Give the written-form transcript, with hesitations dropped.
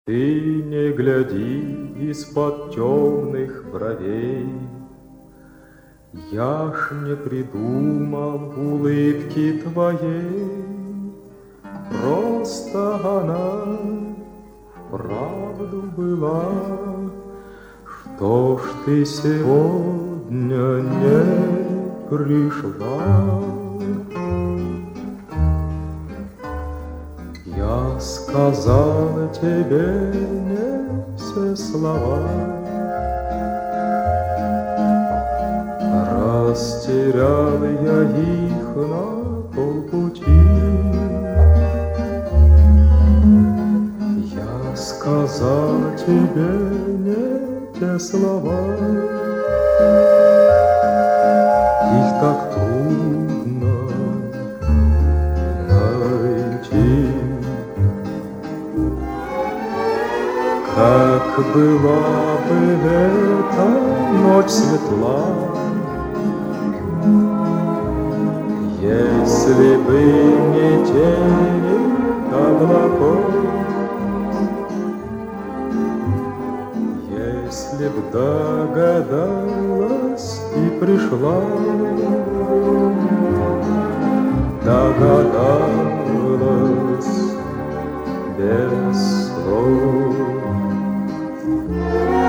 Ты не гляди из-под темных бровей, я ж не придумал улыбки твоей, просто она вправду была. Что ж ты сегодня не пришла? Я сказал тебе не все слова, растерял я их на полпути. Я сказал тебе не те слова, их так трудно найти. Как была бы эта ночь светла, если бы не тени облаков, если б догадалась и пришла, догадалась без слов.